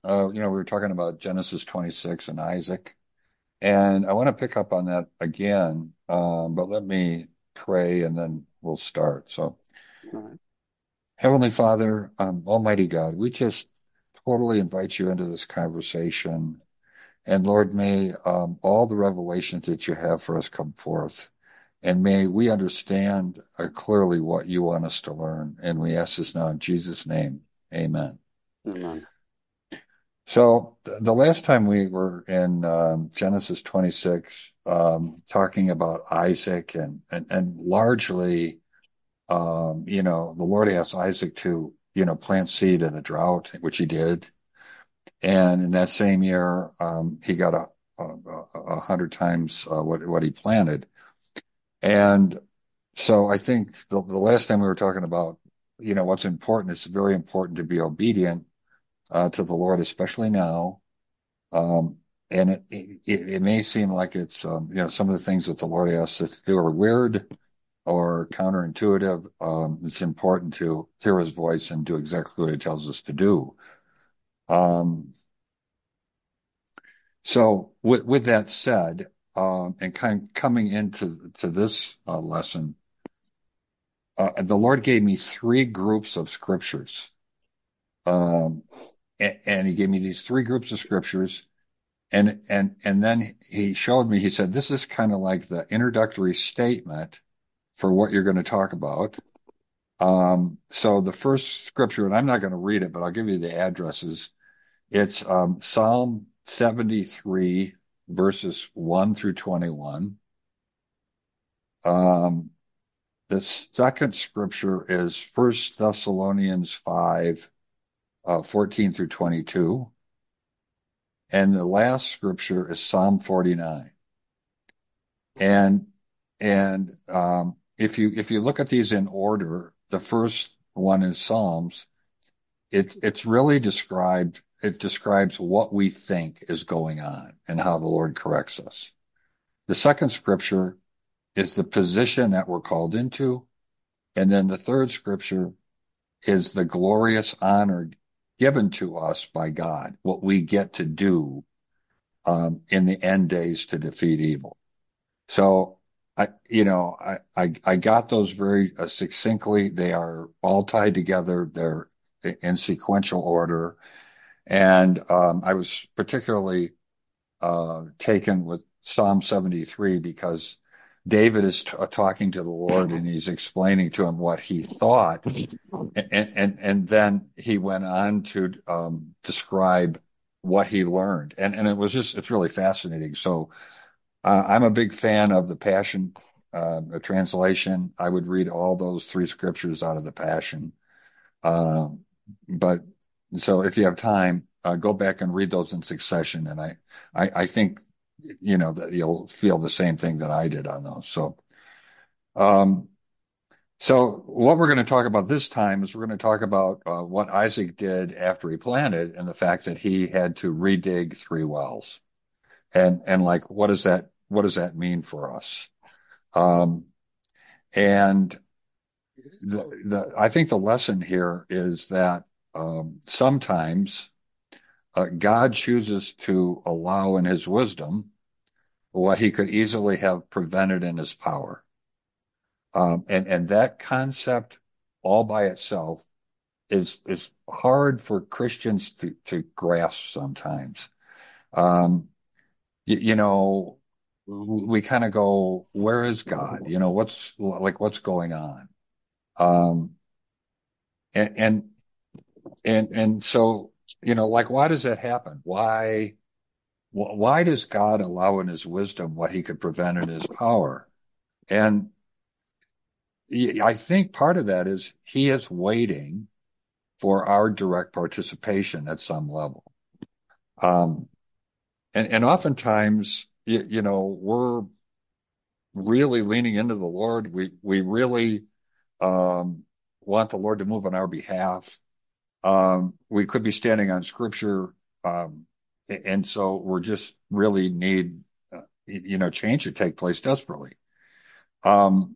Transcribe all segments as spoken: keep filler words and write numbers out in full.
uh, you know, we were talking about Genesis twenty-six and Isaac, and I want to pick up on that again. Um, but let me pray and then we'll start. So, All right. Heavenly Father, um, Almighty God, we just totally invite you into this conversation. And Lord, may um, all the revelations that you have for us come forth. And may we understand uh, clearly what you want us to learn. And we ask this now in Jesus' name. Amen. Amen. So th- the last time we were in um, Genesis twenty-six, um, talking about Isaac and, and, and largely, um, you know, the Lord asked Isaac to, you know, plant seed in a drought, which he did. And in that same year, um, he got a, a, a a hundred times uh, what, what he planted. And so I think the, the last time we were talking about, you know, what's important, it's very important to be obedient uh, to the Lord, especially now. Um, and it, it, it may seem like it's, um, you know, some of the things that the Lord asks us to do are weird or counterintuitive. Um, it's important to hear his voice and do exactly what he tells us to do. Um, so with, with that said, um, and kind of coming into to this uh, lesson, uh, the Lord gave me three groups of scriptures. Um, and, and he gave me these three groups of scriptures. And and and then he showed me, he said, this is kind of like the introductory statement for what you're going to talk about. Um, so the first scripture, and I'm not going to read it, but I'll give you the addresses. It's um, Psalm seventy-three, verses one through twenty-one. Um, the second scripture is First Thessalonians five, uh, fourteen through twenty-two. And the last scripture is Psalm forty-nine. And and um, if you if you look at these in order, the first one is Psalms. It it's really described. It describes what we think is going on and how the Lord corrects us. The second scripture is the position that we're called into, and then the third scripture is the glorious honor given to us by God, what we get to do um, in the end days to defeat evil. So I, you know, I, I, I got those very uh, succinctly. They are all tied together. They're in sequential order. And, um, I was particularly, uh, taken with Psalm seventy-three because David is t- talking to the Lord and he's explaining to him what he thought. And, and, and then he went on to, um, describe what he learned. And, and it was just, it's really fascinating. So, uh, I'm a big fan of the Passion uh, translation. I would read all those three scriptures out of the Passion. Uh, but so if you have time, uh, go back and read those in succession. And I, I, I think, you know, that you'll feel the same thing that I did on those. So, um, so what we're going to talk about this time is we're going to talk about uh, what Isaac did after he planted and the fact that he had to redig three wells. And, and like, what does that, what does that mean for us? Um, and the, the, I think the lesson here is that um, sometimes uh, God chooses to allow in his wisdom what he could easily have prevented in his power. Um, and, and that concept all by itself is, is hard for Christians to, to grasp sometimes. Um, you, you know, we kind of go, where is God? You know, what's like, what's going on? Um, and, and, and, and so, you know, like, why does that happen? Why, why does God allow in his wisdom what he could prevent in his power? And I think part of that is he is waiting for our direct participation at some level. Um, and, and oftentimes, you, you know, we're really leaning into the Lord. We, we really, um, want the Lord to move on our behalf. Um, we could be standing on scripture. Um, and so we're just really need, uh, you know, change to take place desperately. Um,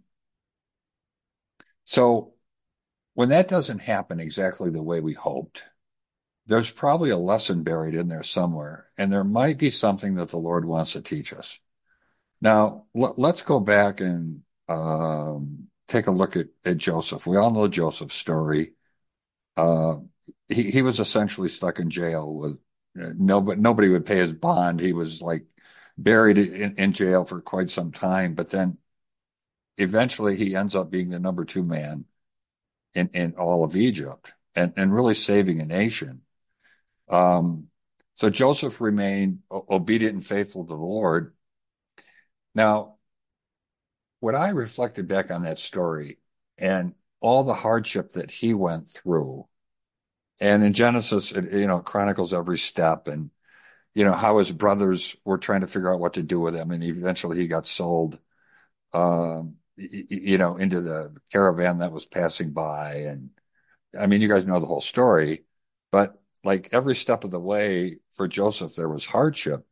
so when that doesn't happen exactly the way we hoped, there's probably a lesson buried in there somewhere, and there might be something that the Lord wants to teach us. Now, l- let's go back and um, take a look at, at Joseph. We all know Joseph's story. Uh, he, he was essentially stuck in jail with uh, nobody, nobody would pay his bond. He was like buried in, in jail for quite some time, but then eventually he ends up being the number two man in, in all of Egypt and, and really saving a nation. Um, so Joseph remained obedient and faithful to the Lord. Now, when I reflected back on that story and all the hardship that he went through, and in Genesis, it, you know, chronicles every step and, you know, how his brothers were trying to figure out what to do with him. And eventually he got sold, um, you know, into the caravan that was passing by. And I mean, you guys know the whole story, but like every step of the way for Joseph, there was hardship.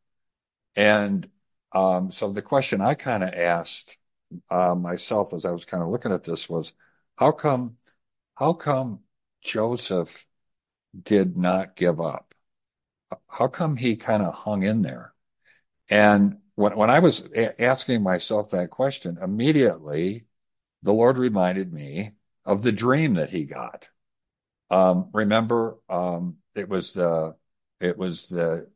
And um, so the question I kind of asked uh, myself as I was kind of looking at this was, how come, how come Joseph did not give up? How come he kind of hung in there? And when, when I was a- asking myself that question, immediately the Lord reminded me of the dream that he got. Um, remember, um, it was the, it was the,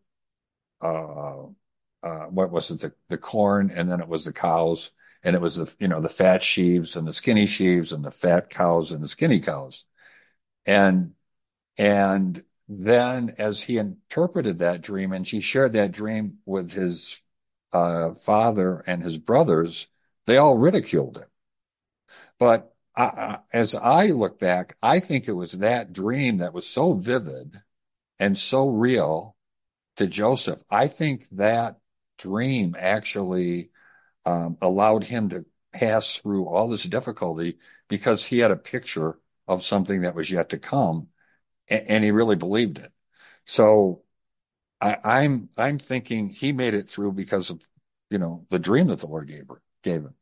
uh, uh, what was it? The, the corn, and then it was the cows, and it was the, you know, the fat sheaves and the skinny sheaves and the fat cows and the skinny cows. And, and then as he interpreted that dream and he shared that dream with his, uh, father and his brothers, they all ridiculed him. But I, as I look back, I think it was that dream that was so vivid and so real to Joseph. I think that dream actually um, allowed him to pass through all this difficulty because he had a picture of something that was yet to come, and, and he really believed it. So I, I'm I'm thinking he made it through because of, you know, the dream that the Lord gave her, gave him.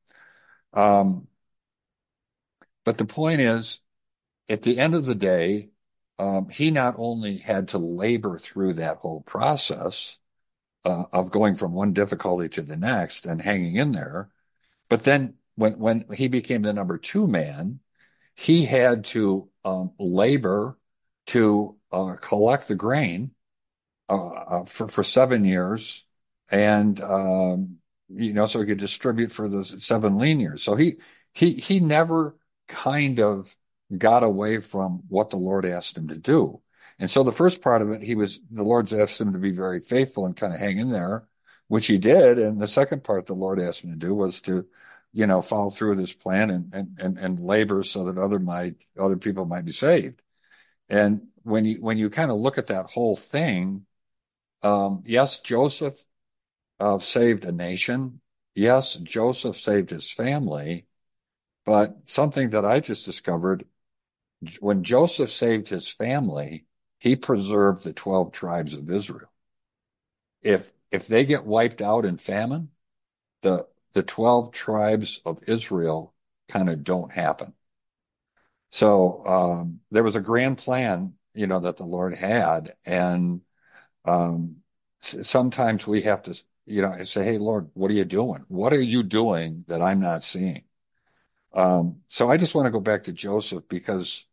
Um, but the point is, at the end of the day, um, he not only had to labor through that whole process uh, of going from one difficulty to the next and hanging in there, but then when when he became the number two man, he had to um, labor to uh, collect the grain uh, uh, for for seven years, and um, you know, so he could distribute for those seven lean years. So he he he never kind of got away from what the Lord asked him to do. And so the first part of it, he was the Lord's asked him to be very faithful and kind of hang in there, which he did. And the second part the Lord asked him to do was to, you know, follow through with his plan and and and, and labor so that other might other people might be saved. And when you when you kind of look at that whole thing, um, yes, Joseph uh, saved a nation. Yes, Joseph saved his family. But something that I just discovered, when Joseph saved his family, he preserved the twelve tribes of Israel. If if they get wiped out in famine, the the twelve tribes of Israel kind of don't happen. So um, there was a grand plan, you know, that the Lord had, and um, sometimes we have to, you know, say, "Hey, Lord, what are you doing? What are you doing that I'm not seeing?" Um, so I just want to go back to Joseph because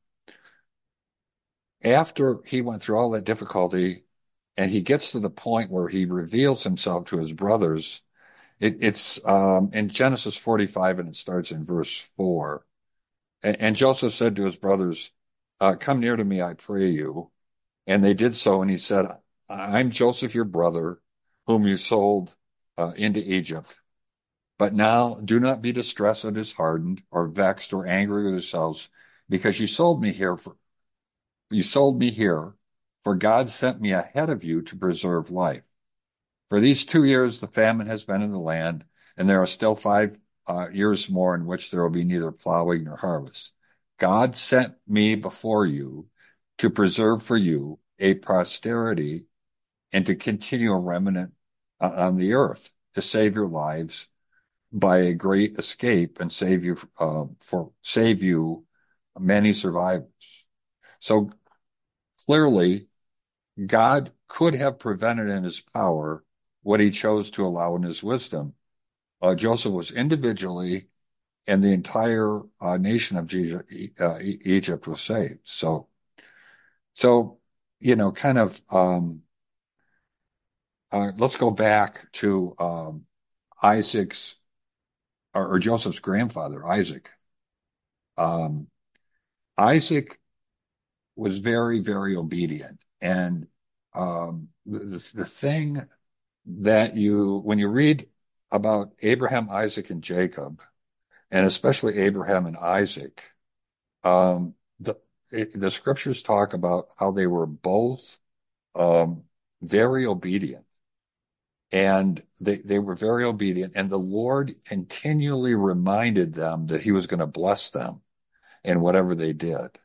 after he went through all that difficulty and he gets to the point where he reveals himself to his brothers, it, it's um, in Genesis forty-five and it starts in verse four. And, and Joseph said to his brothers, uh, "Come near to me, I pray you." And they did so. And he said, "I'm Joseph, your brother, whom you sold uh, into Egypt. But now do not be distressed or disheartened or vexed or angry with yourselves because you sold me here for, you sold me here, for God sent me ahead of you to preserve life. For these two years, the famine has been in the land, and there are still five uh, years more in which there will be neither plowing nor harvest. God sent me before you to preserve for you a posterity and to continue a remnant uh, on the earth, to save your lives by a great escape and save you uh, for save you many survivors." So clearly, God could have prevented in his power what he chose to allow in his wisdom. Uh, Joseph was individually, and the entire uh, nation of Egypt, uh, Egypt was saved. So, so you know, kind of. Um, uh, let's go back to um, Isaac's or, or Joseph's grandfather, Isaac. Um, Isaac was very, very obedient, and um, the, the thing that you, when you read about Abraham, Isaac, and Jacob, and especially Abraham and Isaac, um, the it, the scriptures talk about how they were both um, very obedient, and they they were very obedient, and the Lord continually reminded them that He was going to bless them in whatever they did.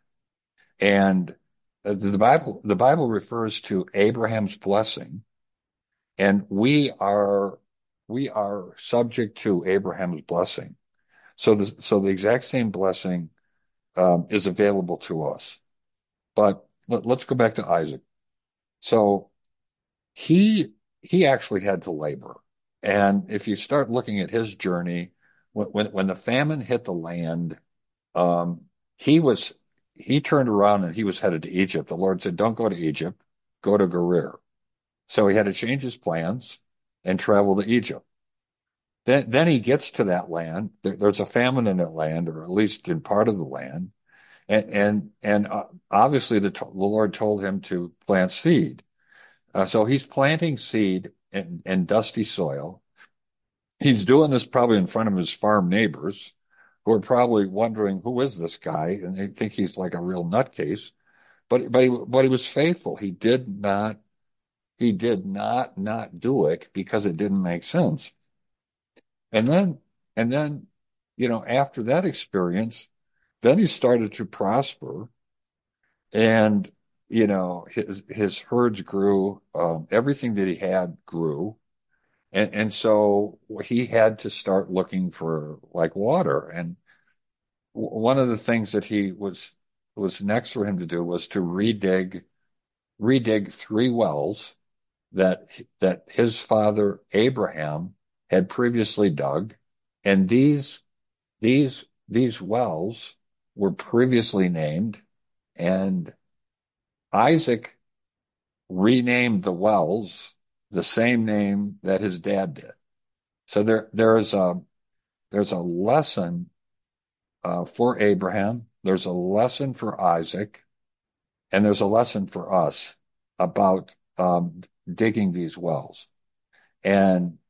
And the the Bible the Bible refers to Abraham's blessing, and we are we are subject to Abraham's blessing. So the so the exact same blessing um, is available to us. But let, let's go back to Isaac. So he he actually had to labor, and if you start looking at his journey, when when, when the famine hit the land, um, he was he turned around and he was headed to Egypt. The Lord said, "Don't go to Egypt, go to Gerar." So he had to change his plans and travel to Egypt. Then, then he gets to that land. There, there's a famine in that land, or at least in part of the land. And, and, and uh, obviously the, the Lord told him to plant seed. Uh, so he's planting seed in, in dusty soil. He's doing this probably in front of his farm neighbors, who are probably wondering, who is this guy? And they think he's like a real nutcase. But, but he, but he was faithful. He did not, he did not not do it because it didn't make sense. And then, and then, you know, after that experience, then he started to prosper, and, you know, his, his herds grew, um, everything that he had grew. And, and so he had to start looking for like water. And one of the things that he was, was next for him to do was to redig, redig three wells that, that his father Abraham had previously dug. And these These these wells were previously named, and Isaac renamed the wells the same name that his dad did. So there there is a there's a lesson uh, for Abraham. There's a lesson for Isaac, and there's a lesson for us about um, digging these wells. And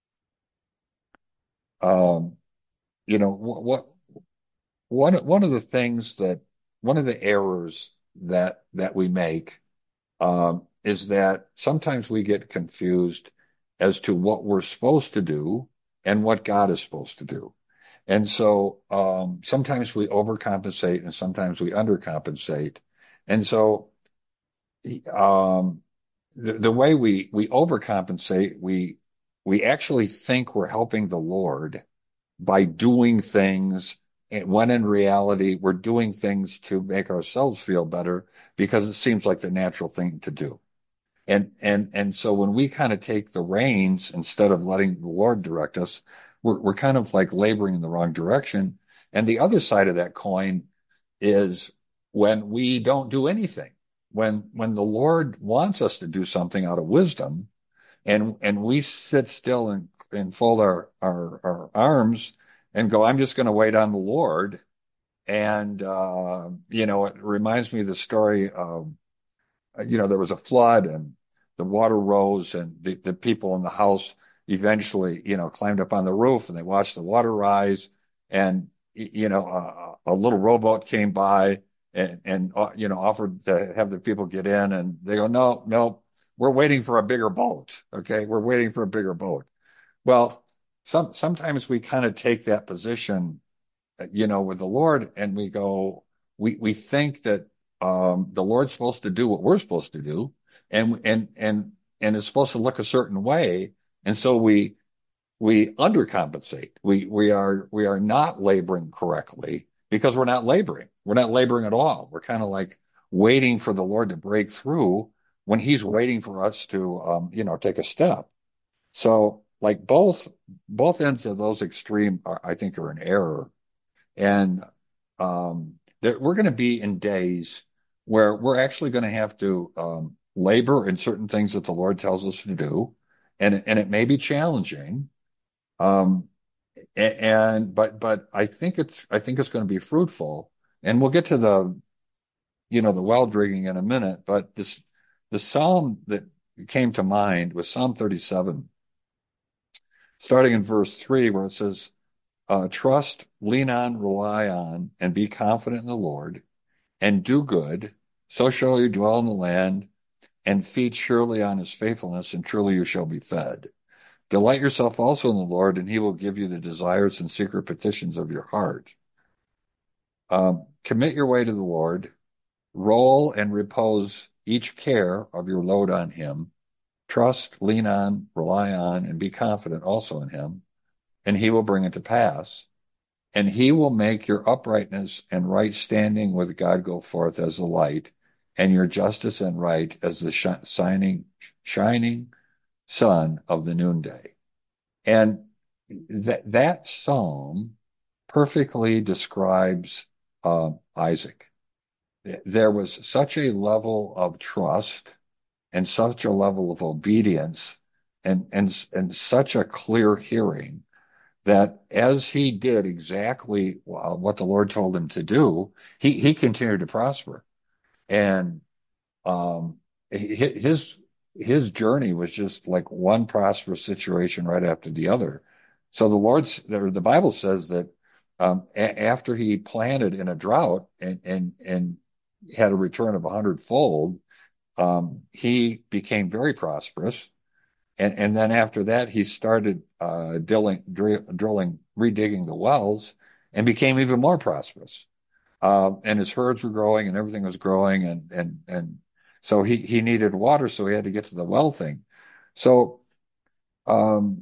um, you know what one one of the things that one of the errors that that we make um, is that sometimes we get confused as to what we're supposed to do and what God is supposed to do. And so um, sometimes we overcompensate and sometimes we undercompensate. And so um, the, the way we we overcompensate, we we actually think we're helping the Lord by doing things, when in reality we're doing things to make ourselves feel better because it seems like the natural thing to do. And and and so when we kind of take the reins instead of letting the Lord direct us, we're we're kind of like laboring in the wrong direction. And the other side of that coin is when we don't do anything. When when the Lord wants us to do something out of wisdom, and and we sit still and, and fold our, our our arms and go, I'm just going to wait on the Lord. And uh, you know, it reminds me of the story of, you know, there was a flood and the water rose, and the, the people in the house eventually, you know, climbed up on the roof and they watched the water rise. And you know, a, a little rowboat came by and and uh, you know, offered to have the people get in, and they go, no, no, we're waiting for a bigger boat. Okay, we're waiting for a bigger boat. Well, some sometimes we kind of take that position, you know, with the Lord, and we go, we we think that um, the Lord's supposed to do what we're supposed to do, and and and and it's supposed to look a certain way, and so we we undercompensate. We we are we are not laboring correctly because we're not laboring. We're not laboring at all. We're kind of like waiting for the Lord to break through when he's waiting for us to, um, you know, take a step. So like both, both ends of those extreme are, I think are an error. And, um, that we're going to be in days where we're actually going to have to, um, labor in certain things that the Lord tells us to do. And, and it may be challenging. Um, and, but, but I think it's, I think it's going to be fruitful. And we'll get to the, you know, the well digging in a minute, but this, the Psalm that came to mind was Psalm thirty-seven, starting in verse three, where it says, uh, trust, lean on, rely on, and be confident in the Lord, and do good. So shall you dwell in the land, and feed surely on his faithfulness, and truly you shall be fed. Delight yourself also in the Lord, and he will give you the desires and secret petitions of your heart. Um, commit your way to the Lord, roll and repose each care of your load on him. Trust, lean on, rely on, and be confident also in him, and he will bring it to pass. And he will make your uprightness and right standing with God go forth as the light, and your justice and right as the sh- shining, shining sun of the noonday. And that that psalm perfectly describes uh, Isaac. There was such a level of trust and such a level of obedience and and and such a clear hearing that as he did exactly what the Lord told him to do, he he continued to prosper. And um, his his journey was just like one prosperous situation right after the other. So the Lord's the Bible says that um, a- after he planted in a drought and and and had a return of a hundredfold, um, he became very prosperous. And, and then after that, he started uh, drilling, drilling, redigging the wells and became even more prosperous. Um, and his herds were growing and everything was growing. And, and, and so he, he needed water. So he had to get to the well thing. So, um,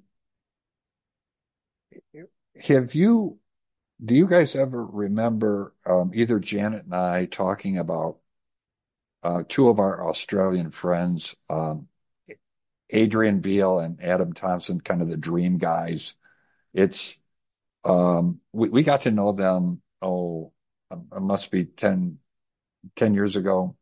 have you, do you guys ever remember, um, either Janet and I talking about, uh, two of our Australian friends, um, Adrian Beale and Adam Thompson, kind of the dream guys? It's, um, we, we got to know them, oh, it must be ten, ten years ago.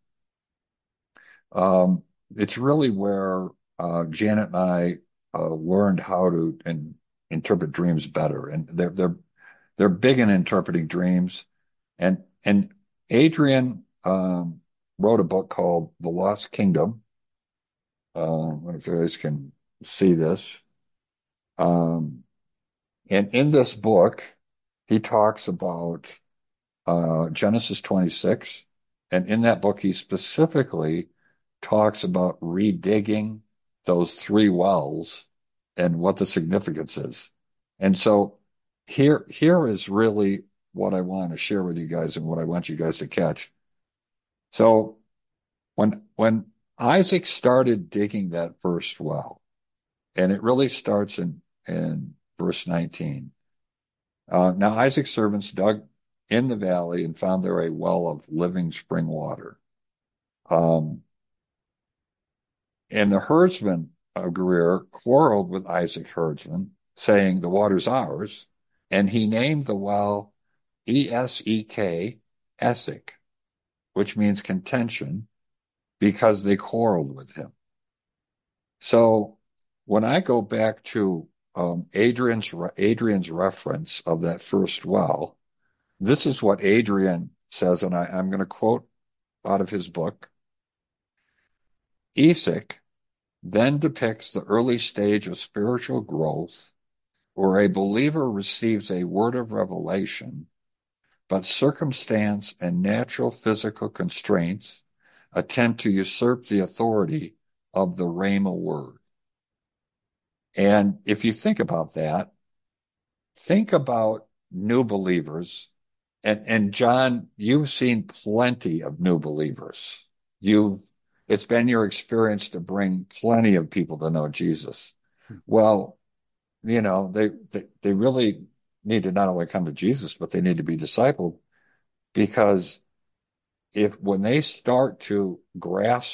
Um, it's really where uh, Janet and I uh, learned how to in, interpret dreams better, and they're they're they're big in interpreting dreams. And and Adrian um, wrote a book called The Lost Kingdom. Uh, I wonder if you guys can see this. Um, and in this book, he talks about uh, Genesis twenty-six. And in that book, he specifically talks about redigging those three wells and what the significance is. And so here, here is really what I want to share with you guys and what I want you guys to catch. So when, when Isaac started digging that first well, and it really starts in, in verse nineteen. Uh, now Isaac's servants dug in the valley and found there a well of living spring water. Um, and the herdsman of Gerar quarreled with Isaac herdsman, saying, the water's ours. And he named the well E S E K, Esek, which means contention, because they quarreled with him. So when I go back to um, Adrian's Adrian's reference of that first well, this is what Adrian says, and I, I'm going to quote out of his book. Esek then depicts the early stage of spiritual growth where a believer receives a word of revelation, but circumstance and natural physical constraints attempt to usurp the authority of the Rhema word. And if you think about that, think about new believers. And, and John, you've seen plenty of new believers. You've, it's been your experience to bring plenty of people to know Jesus. Well, you know, they, they, they really need to not only come to Jesus, but they need to be discipled, because if when they start to grasp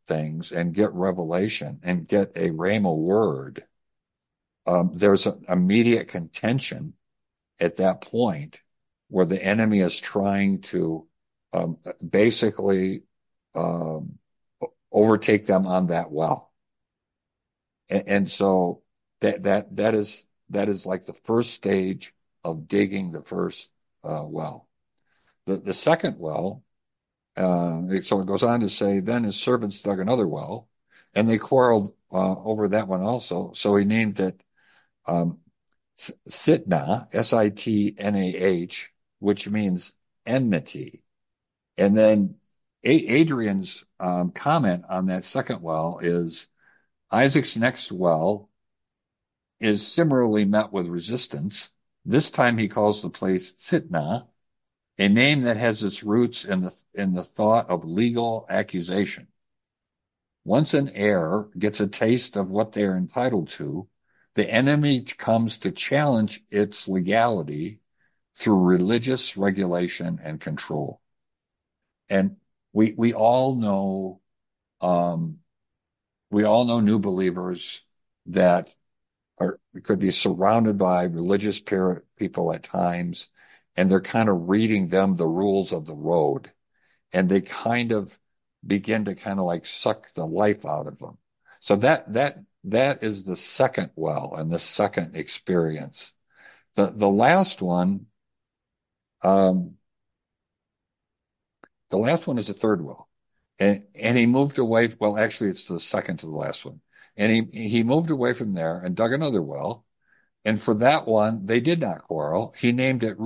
things and get revelation and get a rhema word, um, there's an immediate contention at that point where the enemy is trying to um, basically um, overtake them on that well. And, and so that that that is that is like the first stage of digging the first uh, well. The the second well, uh, so it goes on to say, then his servants dug another well, and they quarreled uh, over that one also. So he named it um, Sitnah, S I T N A H, which means enmity. And then Adrian's um, comment on that second well is Isaac's next well is similarly met with resistance. This time he calls the place Sitnah, a name that has its roots in the in the thought of legal accusation. Once an heir gets a taste of what they are entitled to, the enemy comes to challenge its legality through religious regulation and control. And we we all know um, we all know new believers that are could be surrounded by religious people at times, and they're kind of reading them the rules of the road, and they kind of begin to kind of like suck the life out of them. So that that that is the second well and the second experience. The the last one, um, the last one is the third well, and and he moved away. Well, actually, it's the second to the last one, and he he moved away from there and dug another well. And for that one, they did not quarrel. He named it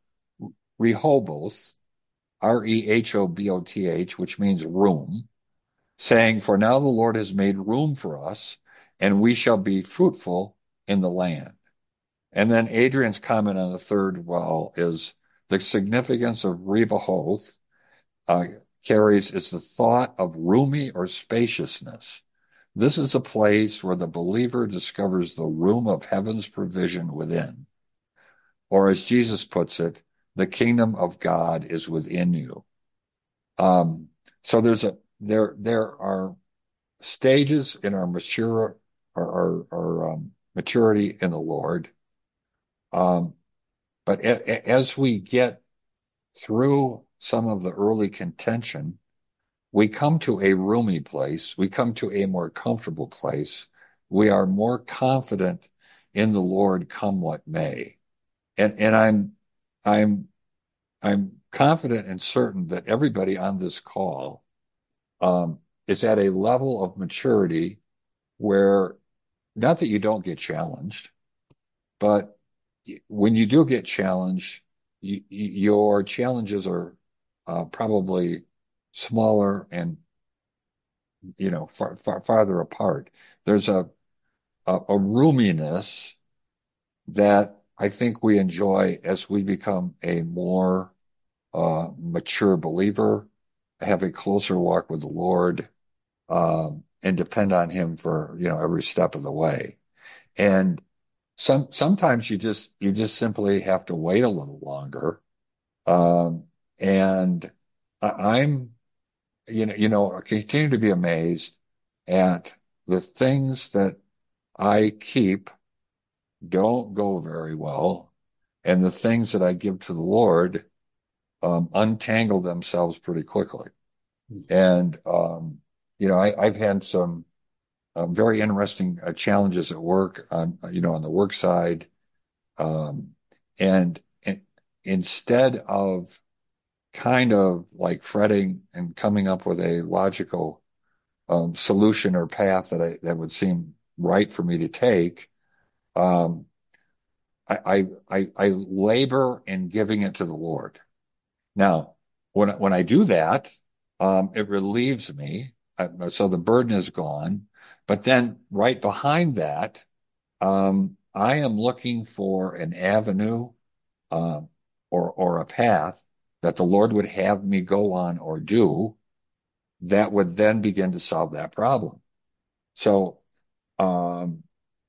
Rehoboth, R E H O B O T H, which means room, saying, for now the Lord has made room for us, and we shall be fruitful in the land. And then Adrian's comment on the third well is the significance of Rehoboth uh, carries is the thought of roomy or spaciousness. This is a place where the believer discovers the room of heaven's provision within. Or as Jesus puts it, the kingdom of God is within you. Um, so there's a there there are stages in our mature our, our, our um, maturity in the Lord. Um, but a, a, as we get through some of the early contention, we come to a roomy place. We come to a more comfortable place. We are more confident in the Lord, come what may. And, and I'm, I'm, I'm confident and certain that everybody on this call, um, is at a level of maturity where not that you don't get challenged, but when you do get challenged, you, your challenges are uh, probably smaller and, you know, far, far farther apart. There's a, a, a roominess that I think we enjoy as we become a more uh, mature believer, have a closer walk with the Lord, um, and depend on Him for, you know, every step of the way. And some sometimes you just you just simply have to wait a little longer. Um, and I, I'm, you know, you know, I continue to be amazed at the things that I keep don't go very well, and the things that I give to the Lord um, untangle themselves pretty quickly. And um, you know, I, I've had some um, very interesting uh, challenges at work on, you know, on the work side, um, and, and instead of kind of like fretting and coming up with a logical um, solution or path that I, that would seem right for me to take, um, I, I, I labor in giving it to the Lord. Now, when, when I do that, um, it relieves me. I, so the burden is gone. But then right behind that, um, I am looking for an avenue, uh, or, or a path that the Lord would have me go on or do that would then begin to solve that problem. So, um,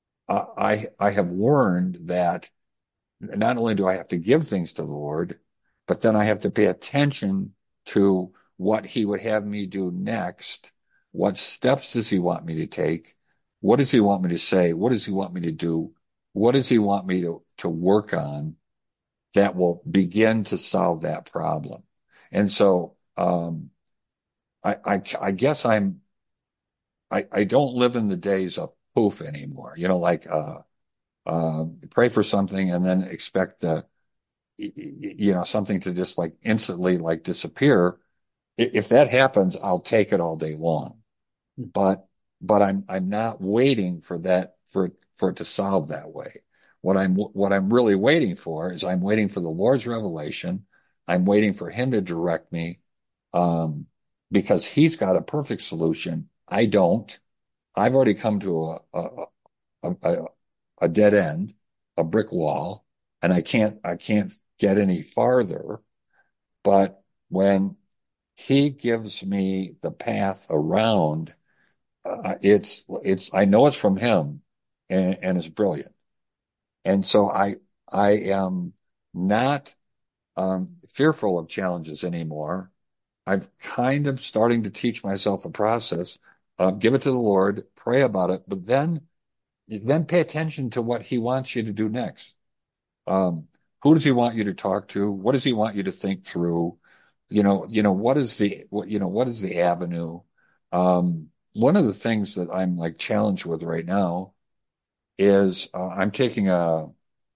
I, I have learned that not only do I have to give things to the Lord, but then I have to pay attention to what He would have me do next What steps does he want me to take? What does he want me to say? What does he want me to do? What does he want me to, to work on that will begin to solve that problem? And so, um, I, I, I guess I'm, I, I don't live in the days of poof anymore. You know, like, uh, uh, pray for something and then expect the, you know, something to just like instantly like disappear. If that happens, I'll take it all day long. But, but I'm, I'm not waiting for that, for, for it to solve that way. What I'm, what I'm really waiting for is I'm waiting for the Lord's revelation. I'm waiting for him to direct me, um, because he's got a perfect solution. I don't. I've already come to a, a, a, a dead end, a brick wall, and I can't, I can't get any farther. But when he gives me the path around, uh, it's, it's, I know it's from him, and, and it's brilliant. And so I, I am not, um, fearful of challenges anymore. I'm kind of starting to teach myself a process of give it to the Lord, pray about it, but then, then pay attention to what he wants you to do next. Um, who does he want you to talk to? What does he want you to think through? You know, you know, what is the, what, you know, what is the avenue? Um, one of the things that I'm like challenged with right now is uh, I'm taking a,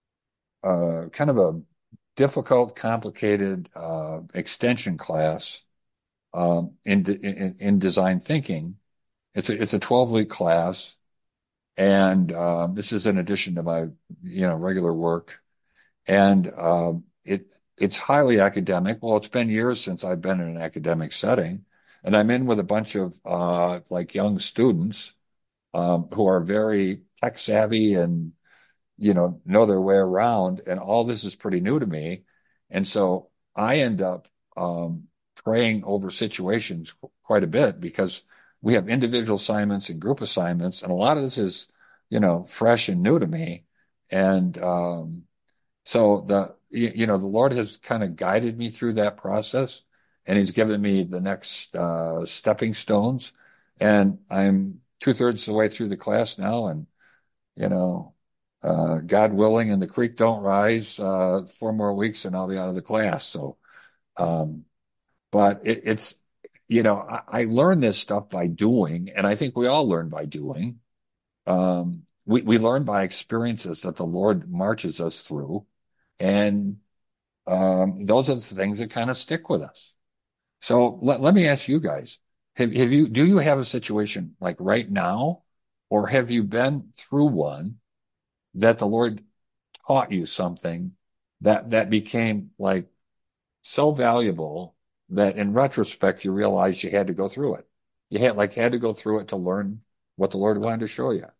a kind of a difficult, complicated uh, extension class um, in, in in design thinking. It's a it's a twelve week class, and um, this is in addition to my you know regular work. And um, it it's highly academic. Well, it's been years since I've been in an academic setting, and I'm in with a bunch of uh, like young students um, who are very tech savvy and you know know their way around. And all this is pretty new to me, and so I end up um, praying over situations quite a bit because we have individual assignments and group assignments, and a lot of this is you know fresh and new to me, and um, so the you, you know the Lord has kind of guided me through that process, and He's given me the next uh, stepping stones, and I'm two thirds of the way through the class now, and you know, uh, God willing, and the creek don't rise uh, four more weeks, and I'll be out of the class. So, um, but it, it's you know I, I learned this stuff by doing, and I think we all learn by doing. Um, we we learn by experiences that the Lord marches us through. And um, those are the things that kind of stick with us. So let, let me ask you guys, have, have you, do you have a situation like right now, or have you been through one that the Lord taught you something that, that became like so valuable that in retrospect, you realized you had to go through it. You had like had to go through it to learn what the Lord wanted to show you.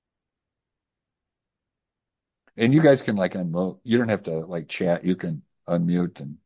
And you guys can like unmute. You don't have to like chat. You can unmute and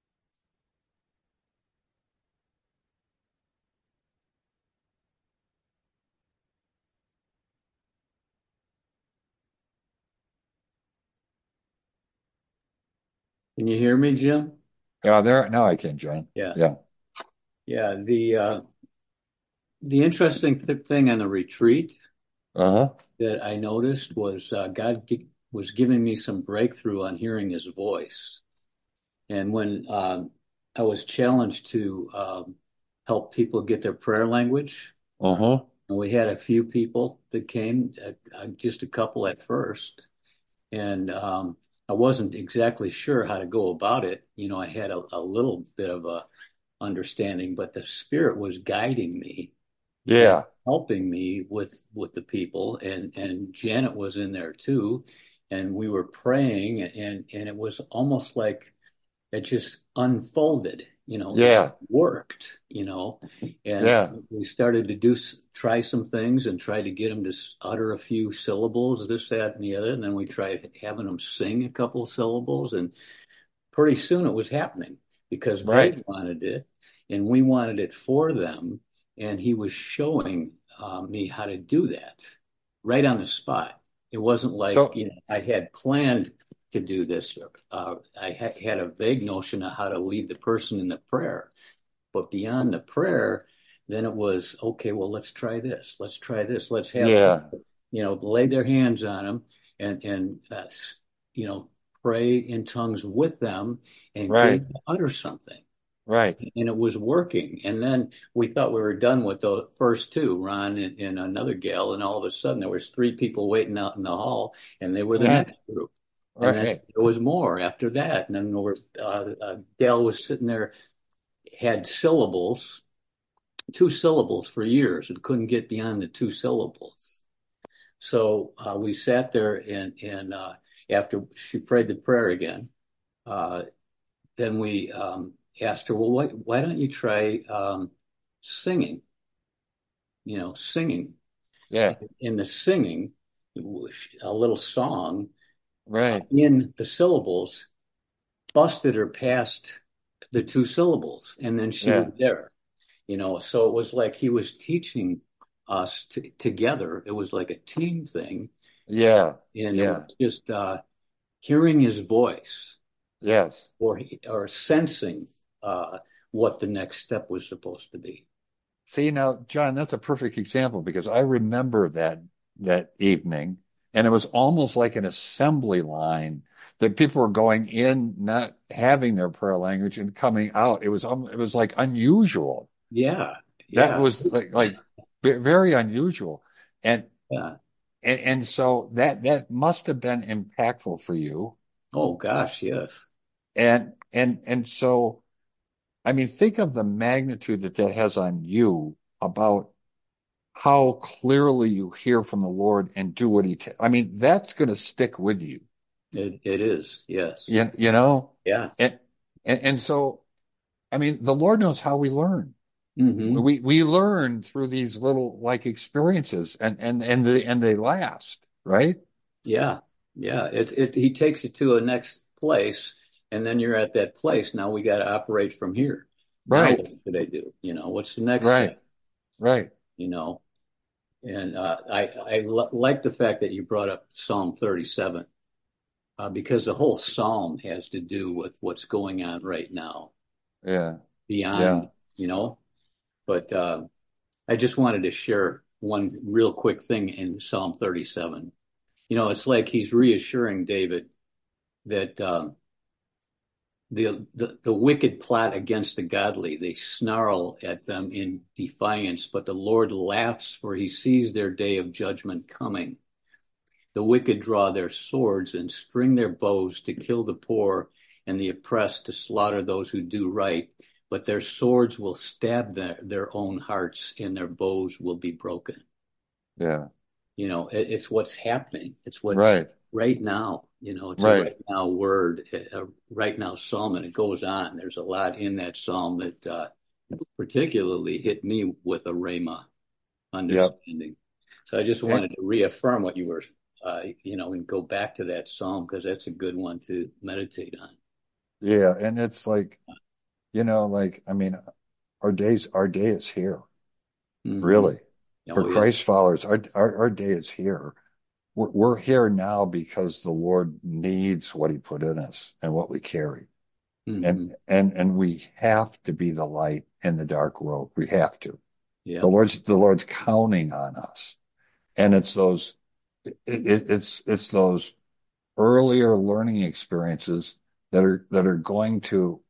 Can you hear me, Jim? yeah, there now I can, John. Yeah. Yeah. Yeah. The uh, the interesting th thing on the retreat Uh-huh. that I noticed was uh, God gi- was giving me some breakthrough on hearing His voice. And when um, I was challenged to um, help people get their prayer language, Uh-huh. and we had a few people that came, uh, uh, just a couple at first, and um, I wasn't exactly sure how to go about it. You know, I had a, a little bit of a understanding, but the Spirit was guiding me and Yeah. helping me with with the people, and and Janet was in there too, and we were praying, and and it was almost like it just unfolded. You know, it just Yeah. worked. You know, and Yeah. we started to do try some things and try to get them to utter a few syllables, this, that, and the other, and then we tried having them sing a couple of syllables, and pretty soon it was happening because they Right. wanted it and we wanted it for them. And he was showing uh, me how to do that right on the spot. It wasn't like, So you know, I had planned to do this. Uh, I ha- had a vague notion of how to lead the person in the prayer. But beyond the prayer, then it was, okay, well, let's try this. Let's try this. Let's have Yeah. people, you know, lay their hands on them and, and, uh, you know, pray in tongues with them and get Right. them to utter something. Right. And it was working. And then we thought we were done with the first two, Ron and, and another gal. And all of a sudden there was three people waiting out in the hall, and they were the next group. And then Right. there was more after that. And then there was, uh, a gal was sitting there, had syllables, two syllables for years, and couldn't get beyond the two syllables. So uh, we sat there, and, and uh, after she prayed the prayer again, uh, then we um, asked her, well, why, why don't you try um, singing? You know, singing. Yeah. In the singing, a little song uh, Right. in the syllables busted her past the two syllables, and then she was Yeah. there. You know, so it was like he was teaching us t together. It was like a team thing, Yeah. and it was Yeah. just uh, hearing his voice, Yes. or or sensing uh, what the next step was supposed to be. See, now, John, that's a perfect example because I remember that that evening, and it was almost like an assembly line that people were going in, not having their prayer language and coming out. It was um, it was like unusual. Yeah, That yeah, was like like ve- very unusual. And yeah. and, and so that that must have been impactful for you. Oh gosh, yes. And and and so I mean, think of the magnitude that that has on you about how clearly you hear from the Lord and do what he t I mean, that's going to stick with you. It it is. Yes. You, you know? Yeah. And, and and so I mean, the Lord knows how we learn. Hmm. We we learn through these little like experiences and and and they and they last, right? Yeah. Yeah. It's it. He takes it to a next place, and then you're at that place. Now we got to operate from here. Now Right. what should I do? You know, what's the next Right. step? Right. You know, and uh, I I l like the fact that you brought up Psalm thirty-seven, uh, because the whole psalm has to do with what's going on right now, Yeah. beyond, Yeah. you know. But uh, I just wanted to share one real quick thing in Psalm thirty-seven. You know, it's like he's reassuring David that um, the, the the wicked plot against the godly. They snarl at them in defiance, but the Lord laughs, for he sees their day of judgment coming. The wicked draw their swords and string their bows to kill the poor, and the oppressed to slaughter those who do right. But their swords will stab their, their own hearts, and their bows will be broken. Yeah. You know, it, it's what's happening. It's what's Right. right now. You know, it's a Right. right now word, a right now psalm, and it goes on. There's a lot in that psalm that uh, particularly hit me with a rhema Yep. understanding. So I just And, wanted to reaffirm what you were, uh, you know, and go back to that psalm, because that's a good one to meditate on. yeah. And it's like, you know, like, I mean, our days, our day is here, Hmm. really. For Oh yeah. Christ followers, our, our, our day is here. We're, we're here now because the Lord needs what he put in us and what we carry. And, Hmm. and, and we have to be the light in the dark world. We have to. The Yeah. Lord's, the Lord's counting on us. And it's those, it, it, it's, it's those earlier learning experiences that are, that are going to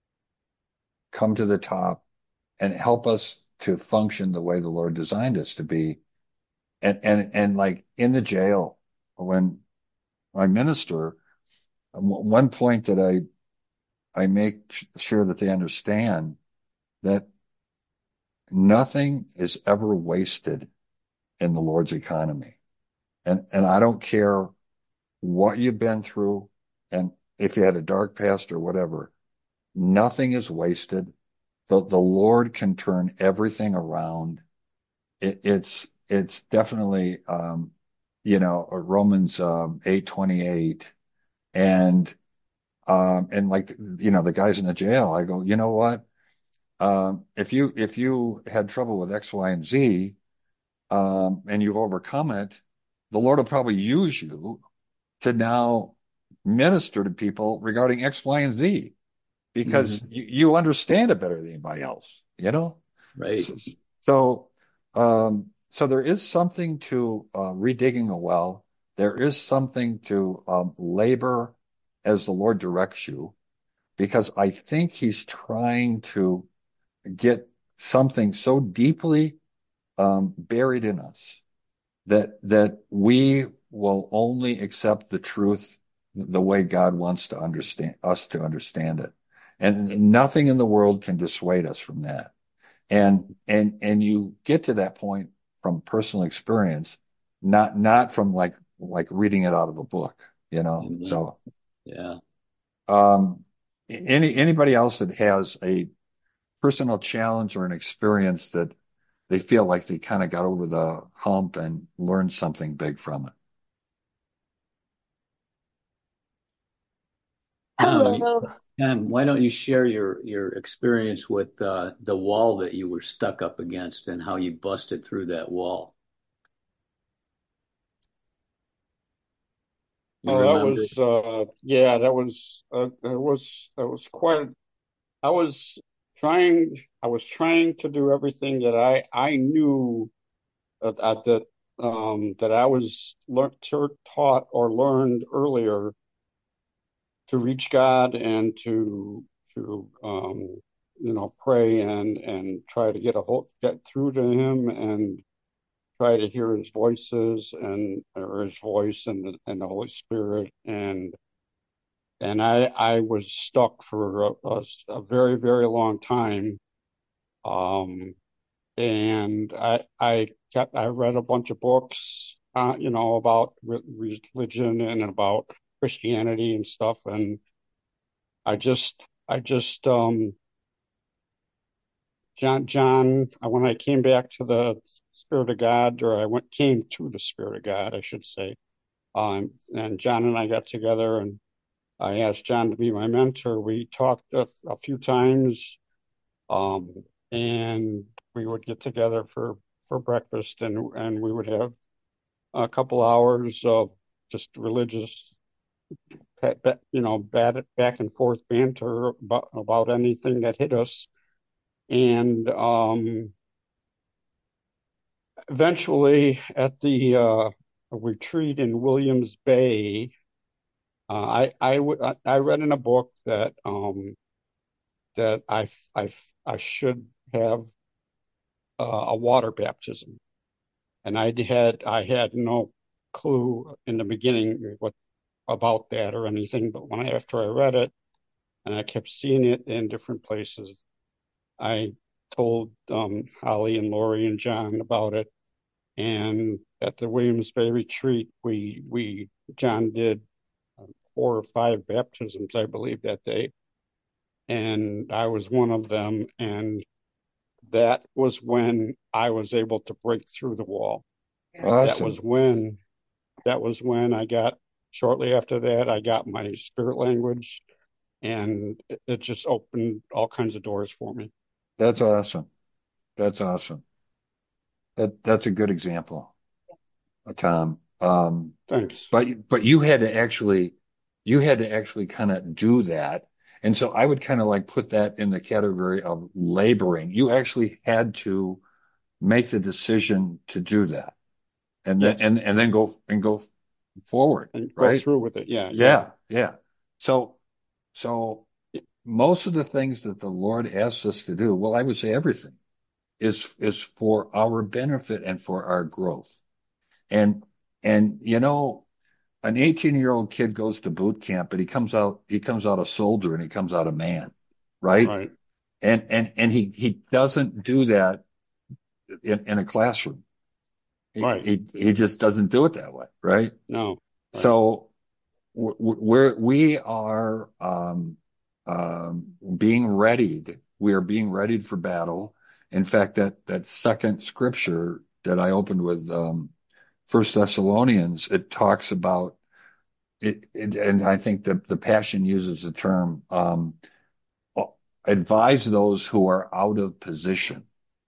come to the top and help us to function the way the Lord designed us to be. And, and, and like in the jail, when I minister, one point that I, I make sure that they understand that nothing is ever wasted in the Lord's economy. And, and I don't care what you've been through and if you had a dark past or whatever, nothing is wasted. The, the Lord can turn everything around. It, it's, it's definitely, um, you know, Romans, um, eight twenty-eight and, um, and like, you know, the guys in the jail, I go, you know what? Um, if you, if you had trouble with X, Y, and Z, um, and you've overcome it, the Lord will probably use you to now minister to people regarding X, Y, and Z Hmm. because you, you understand it better than anybody else, you know? Right. So, um, so there is something to uh, redigging a well. There is something to um, labor as the Lord directs you, because I think He's trying to get something so deeply um, buried in us that that we will only accept the truth the way God wants to understand us to understand it, and nothing in the world can dissuade us from that. And and and you get to that point from personal experience, not not from like like reading it out of a book, you know. Amen. So, Yeah. um, any anybody else that has a personal challenge or an experience that they feel like they kind of got over the hump and learned something big from it. Tom, you, Hello. Tom, why don't you share your your experience with uh, the wall that you were stuck up against and how you busted through that wall? You Oh, that remember? was uh yeah, that was uh, that was that was quite I was trying I was trying to do everything that I I knew that that, that um that I was learned taught or learned earlier to reach God and to to um you know pray and and try to get a hold get through to him and try to hear his voices and or his voice and the, and the Holy Spirit and and I I was stuck for a, a, a very very long time. Um, and I I kept I read a bunch of books, uh, you know, about re religion and about Christianity and stuff, and I just I just um John John when I came back to the Spirit of God, or I went came to the Spirit of God, I should say. Um, and John and I got together and I asked John to be my mentor. We talked a, a few times, um, and we would get together for, for breakfast, and and we would have a couple hours of just religious, you know, bad, back and forth banter about, about anything that hit us. And um, eventually, at the uh, retreat in Williams Bay, uh, I, I, w- I read in a book that um, that I, I, I should have uh, a water baptism, and I had I had no clue in the beginning what about that or anything. But when I, after I read it and I kept seeing it in different places, I told um, Holly and Lori and John about it. And at the Williams Bay retreat, we we John did four or five baptisms, I believe, that day, and I was one of them. And that was when I was able to break through the wall. That was Awesome. when that was when I got shortly after that I got my spirit language, and it, it just opened all kinds of doors for me. That's awesome. That's awesome. That that's a good example, uh, Tom. Um, Thanks. but but you had to actually you had to actually kind of do that. And so I would kind of like put that in the category of laboring. You actually had to make the decision to do that, and then Yes, and and then go and go forward, and go right? through with it. Yeah, yeah, Yeah, yeah. So so most of the things that the Lord asks us to do, well, I would say everything is is for our benefit and for our growth. And and you know, an eighteen year old kid goes to boot camp, but he comes out he comes out a soldier and he comes out a man, right? right, And and and he he doesn't do that in, in a classroom. He, right. he he just doesn't do it that way, right? No, right. So we're we are um, um, being readied. We are being readied for battle. In fact, that that second scripture that I opened with, um, First Thessalonians, it talks about it, it, and I think the the Passion uses the term, um, advise those who are out of position,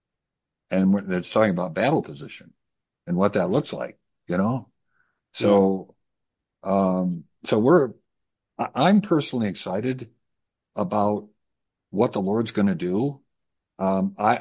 and it's talking about battle position and what that looks like, you know. Yeah, So, um, so we're I'm personally excited about what the Lord's going to do. Um, I, I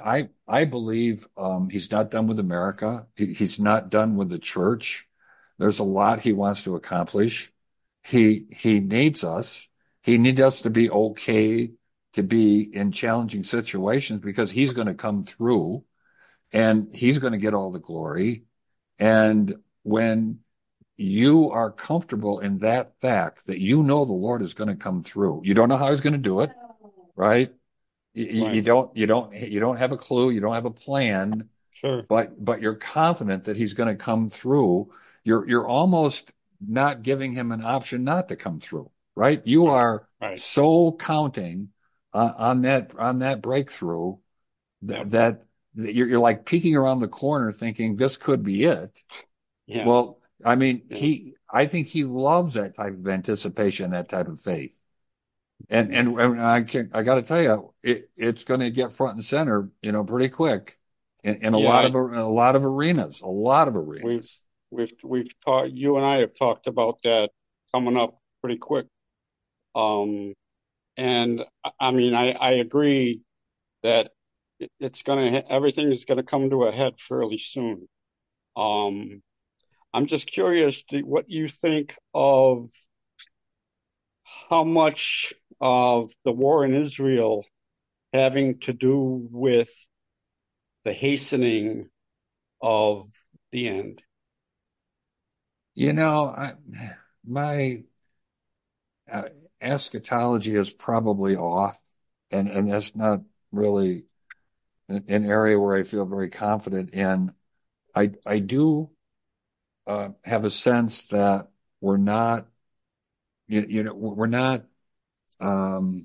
I believe um, he's not done with America. He, he's not done with the church. There's a lot he wants to accomplish. He he needs us. He needs us to be okay to be in challenging situations because he's going to come through and he's going to get all the glory. And when you are comfortable in that fact that you know the Lord is going to come through, you don't know how he's going to do it, right? You, Right. you don't, you don't, you don't have a clue. You don't have a plan, Sure. but, but you're confident that he's going to come through. You're, you're almost not giving him an option not to come through, right? You are Right. so counting uh, on that, on that breakthrough th- Yep. that, that you're, you're like peeking around the corner thinking this could be it. Yeah. Well, I mean, Yeah. he, I think he loves that type of anticipation, that type of faith. And, and, and I can, I got to tell you, it, it's going to get front and center, you know, pretty quick in, in a Yeah, lot I- of, a lot of arenas, a lot of We've arenas. we've we've talked. You and I have talked about that coming up pretty quick. Um, and I- I mean, I I agree that it- it's gonna everything is gonna come to a head fairly soon. Um, I'm just curious to what you think of how much of the war in Israel having to do with the hastening of the end. You know, I, my uh, eschatology is probably off, and, and that's not really an, an area where I feel very confident in. I, I do uh, have a sense that we're not, you, you know, we're not, um,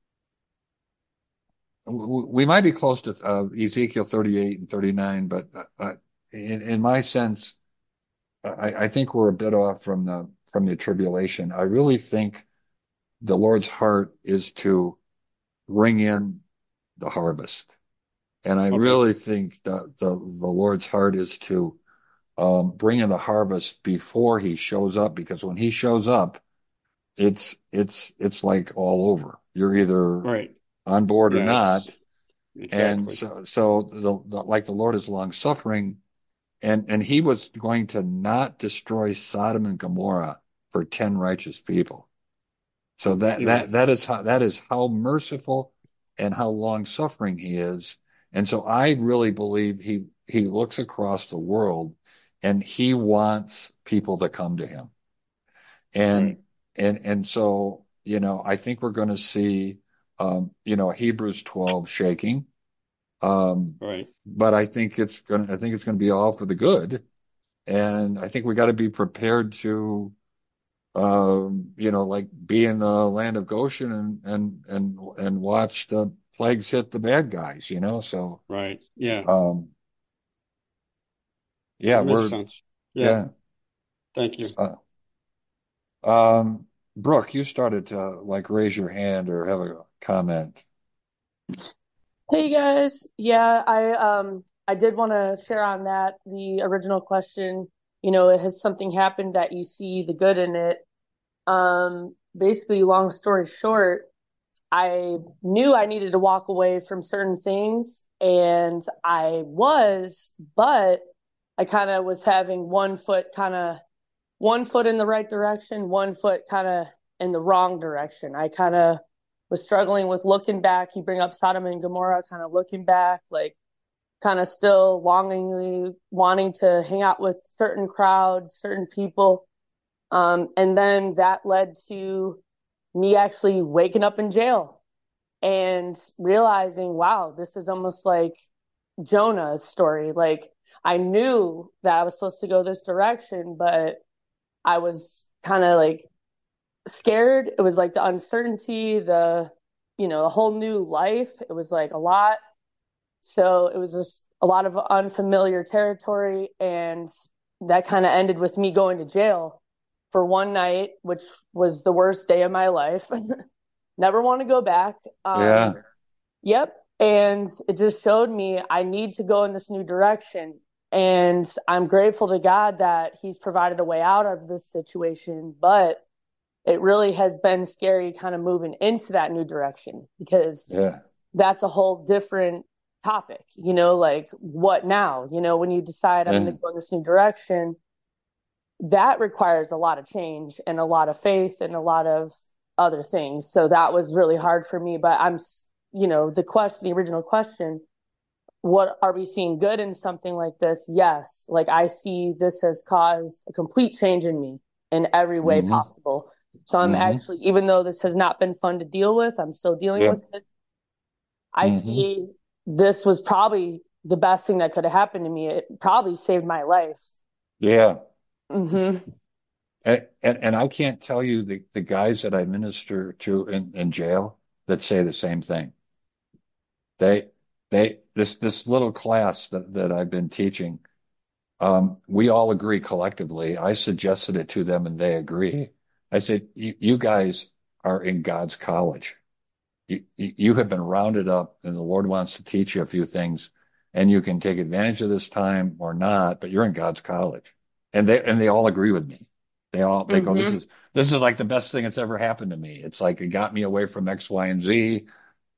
we might be close to uh, Ezekiel thirty-eight and thirty-nine, but uh, in, in my sense, I, I think we're a bit off from the from the tribulation. I really think the Lord's heart is to bring in the harvest, and I Okay. really think that the the Lord's heart is to um, bring in the harvest before He shows up, because when He shows up, it's it's it's like all over. You're either Right. on board or Yeah, not. it's And exactly. so, so the, the, like the Lord is long suffering, and, and he was going to not destroy Sodom and Gomorrah for ten righteous people. So that, Yeah. that, that is how, that is how merciful and how long suffering he is. And so I really believe he, he looks across the world and he wants people to come to him. And, Right. and, and so, you know, I think we're going to see, um, you know, Hebrews twelve shaking. Um, Right. but I think it's going to, I think it's going to be all for the good. And I think we got to be prepared to, um, you know, like be in the land of Goshen and, and, and, and watch the plagues hit the bad guys, you know? So, Right. Yeah. um, yeah, That makes we're, sense. Yeah. yeah. Thank you. Uh, um, Brooke, you started to like raise your hand or have a comment. Hey guys, yeah, I um I did want to share on that the original question. You know, has something happened that you see the good in it? Um, basically, long story short, I knew I needed to walk away from certain things, and I was, but I kind of was having one foot kind of one foot in the right direction, one foot kind of in the wrong direction. I kind of was struggling with looking back. You bring up Sodom and Gomorrah, kind of looking back, like kind of still longingly wanting to hang out with certain crowds, certain people. Um, and then that led to me actually waking up in jail and realizing, wow, this is almost like Jonah's story. Like I knew that I was supposed to go this direction, but I was kind of like scared. It was like the uncertainty, the, you know, a whole new life. It was like a lot. So it was just a lot of unfamiliar territory. And that kind of ended with me going to jail for one night, which was the worst day of my life. Never want to go back. Yeah. Um, yep. And it just showed me I need to go in this new direction. And I'm grateful to God that He's provided a way out of this situation. But it really has been scary kind of moving into that new direction, because Yeah. that's a whole different topic, you know, like what now? You know, when you decide I'm going to And go in this new direction, that requires a lot of change and a lot of faith and a lot of other things. So that was really hard for me. But I'm, you know, the question, the original question, what are we seeing good in something like this? Yes. Like I see this has caused a complete change in me in every way hmm possible. So I'm hmm actually, even though this has not been fun to deal with, I'm still dealing yeah, with it. I hmm see this was probably the best thing that could have happened to me. It probably saved my life. yeah. Mm-hmm. And, and and I can't tell you the the guys that I minister to in in jail that say the same thing. They they this this little class that that I've been teaching, um, we all agree collectively. I suggested it to them and they agree. I said, you, you guys are in God's college. You, you have been rounded up and the Lord wants to teach you a few things and you can take advantage of this time or not, but you're in God's college. And they, and they all agree with me. They all, they go, this Mm-hmm. is, this is like the best thing that's ever happened to me. It's like it got me away from X, Y, and Z.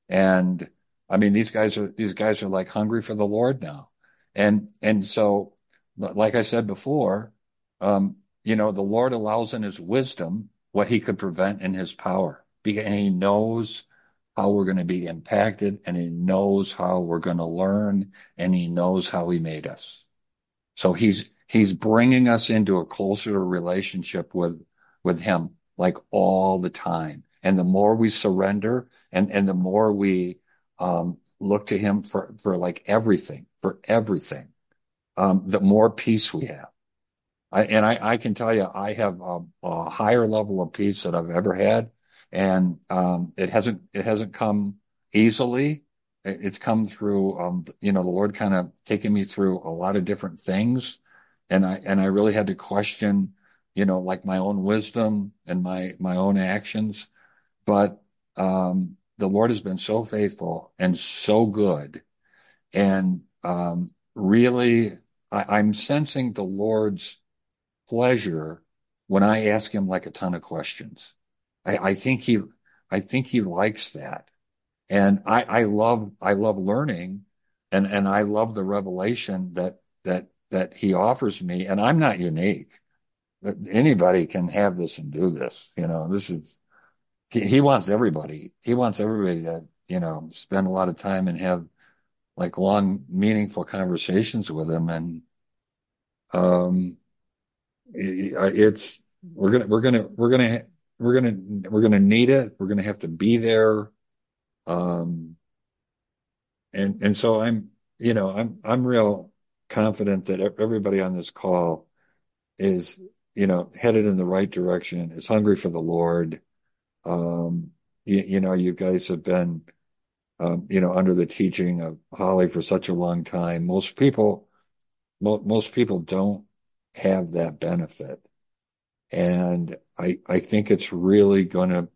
And I mean, these guys are, these guys are like hungry for the Lord now. And, and so, like I said before, um, you know, the Lord allows in his wisdom what he could prevent in his power. And he knows how we're going to be impacted and he knows how we're going to learn and he knows how he made us. So he's, he's bringing us into a closer relationship with, with him like all the time. And the more we surrender and, and the more we, um, look to him for, for like everything, for everything, um, the more peace we have. I, and I, I can tell you, I have a, a higher level of peace that I've ever had. And, um, it hasn't, it hasn't come easily. It, it's come through, um, you know, the Lord kind of taking me through a lot of different things. And I, and I really had to question, you know, like my own wisdom and my, my own actions. But, um, the Lord has been so faithful and so good. And, um, really, I, I'm sensing the Lord's pleasure when I ask him like a ton of questions. I, I think he, I think he likes that. And I, I love, I love learning and, and I love the revelation that, that, that he offers me. And I'm not unique. Anybody can have this and do this. You know, this is, he, he wants everybody. He wants everybody to, you know, spend a lot of time and have like long, meaningful conversations with him. And, um, it's we're gonna we're gonna we're gonna we're gonna we're gonna need it. We're gonna have to be there. Um, and and so I'm you know I'm I'm real confident that everybody on this call is you know headed in the right direction. Is hungry for the Lord. Um, you, you know you guys have been um, you know under the teaching of Holly for such a long time. Most people mo most people don't have that benefit. And I, I think it's really going to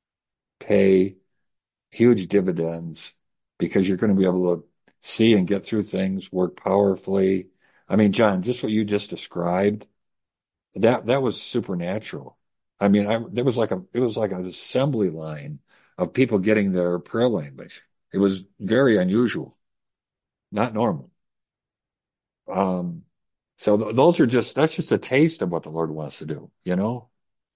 pay huge dividends because you're going to be able to see and get through things, work powerfully. I mean, John, just what you just described, that, that was supernatural. I mean, I, there was like a, it was like an assembly line of people getting their prayer language. It was very unusual, not normal. Um, so th those are just, that's just a taste of what the Lord wants to do, you know?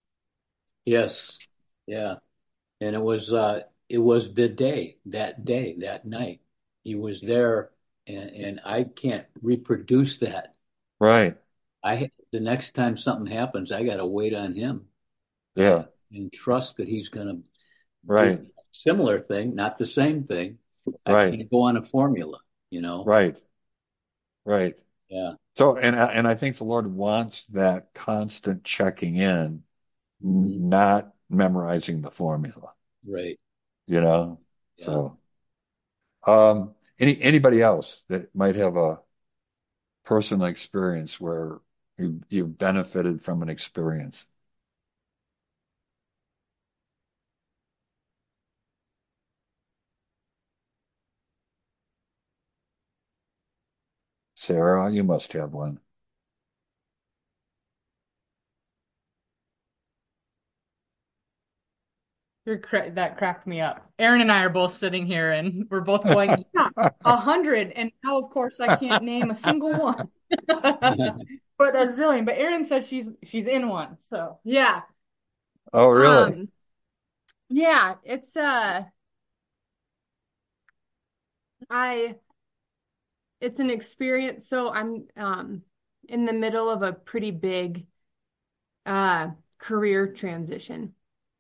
Yes. Yeah. And it was uh it was the day, that day, that night. He was there and, and I can't reproduce that. Right. I the next time something happens, I gotta wait on him and, Yeah. and trust that he's gonna do Right. a similar thing, not the same thing. I Right. can't go on a formula, you know? Right. Right. Yeah. So, and I- and I think the Lord wants that constant checking in, Hmm. not memorizing the formula, Right. you know? Yeah. So, um, any anybody else that might have a personal experience where you you've benefited from an experience? Sarah, you must have one. You're cra that cracked me up. Aaron and I are both sitting here and we're both going, yeah, a hundred. And now, of course, I can't name a single one, but a zillion. But Erin said she's she's in one. So yeah. Oh, really? Um, yeah, it's uh I it's an experience. So I'm um in the middle of a pretty big uh career transition.